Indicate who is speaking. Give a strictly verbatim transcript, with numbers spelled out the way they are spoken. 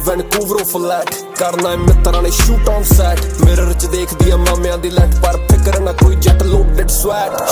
Speaker 1: ਵੈਨਕੂਵਰੋਂ flat ਕਰਨਾ ਮਿੱਤਰਾਂ ਨੇ ਸ਼ੂਟ ਔਨ ਸੈਟ ਮਿਰਰ ਚ ਦੇਖਦੀ ਆ ਮਾਮਿਆਂ ਦੀ ਲੈਟ ਪਰ ਫਿਕਰ ਨਾ ਕੋਈ ਜੱਟ ਲੋਡਡ ਸਵੈਟ